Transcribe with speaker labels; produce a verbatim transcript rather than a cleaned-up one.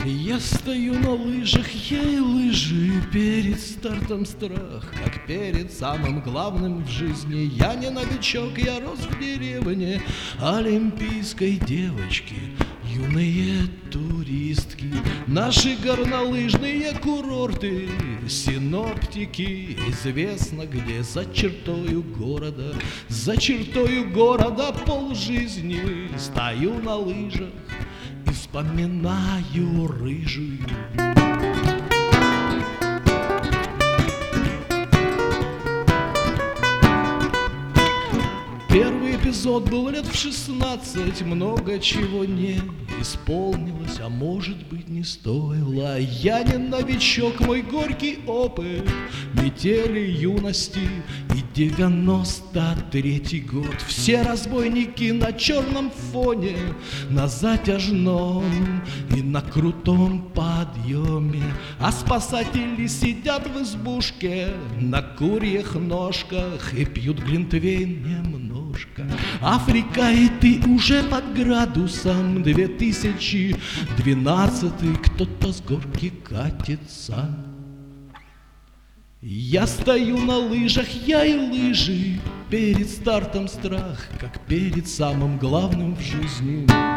Speaker 1: Я стою на лыжах, я и лыжи, перед стартом страх, как перед самым главным в жизни. Я не новичок, я рос в деревне олимпийской девочки, юные туристки. Наши горнолыжные курорты, синоптики, известно где, за чертою города, за чертою города полжизни. Стою на лыжах и вспоминаю рыжую. Первый эпизод был лет в шестнадцать, много чего не исполнилось, а может быть не стоило. Я не новичок, мой горький опыт, метели юности и девяносто третий год. Все разбойники на черном фоне, на затяжном и на крутом подъеме, а спасатели сидят в избушке на курьих ножках и пьют глинтвейн немножко. Африка, и ты уже под градусом, две тысячи двенадцатый, кто-то с горки катится. Я стою на лыжах, я и лыжи, перед стартом страх, как перед самым главным в жизни.